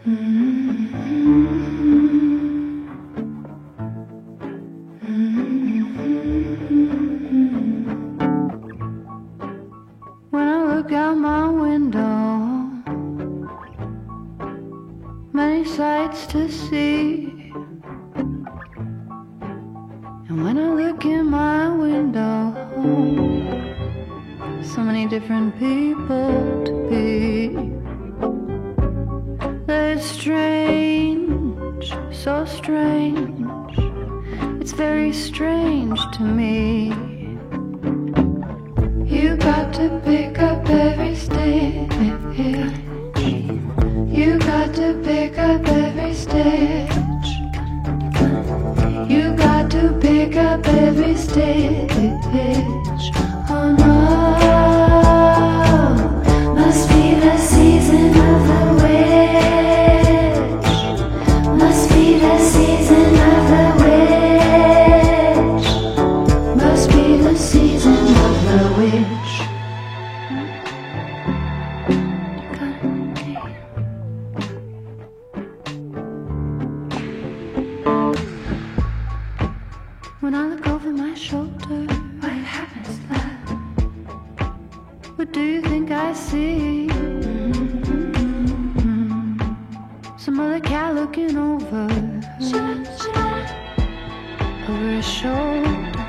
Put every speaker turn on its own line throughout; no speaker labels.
When I look out my window, many sights to see. And when I look in my window, so many different people to be. It's strange, so strange. It's very strange to me. You got to pick up every stitch. You got to pick up every stitch. You got to pick up every stitch. Oh no, must be the season of the witch. Must be the season of the witch. Must be the season of the witch. When I look over my shoulder, what happens left? What do you think I see? Some other cat looking over his shoulder.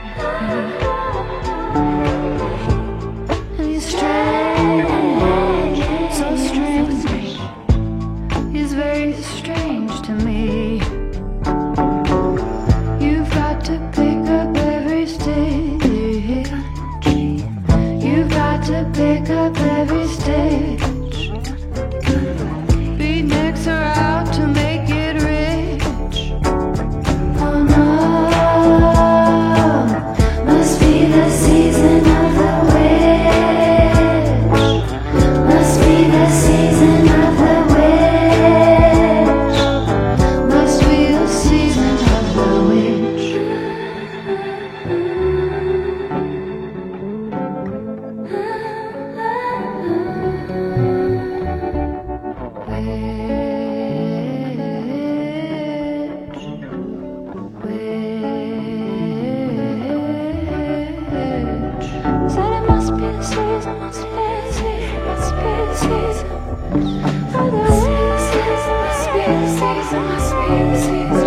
And he's strange, so strange. He's very strange to me. You've got to pick up every stitch. You've got to pick up every stitch. Beatniks are out to make it rich. Oh no, must be the season of the witch. Must be the season of the witch. Must be the season of the witch. Said it must be the season, must be the season, must be the season. For the season, must be the season, must be the season.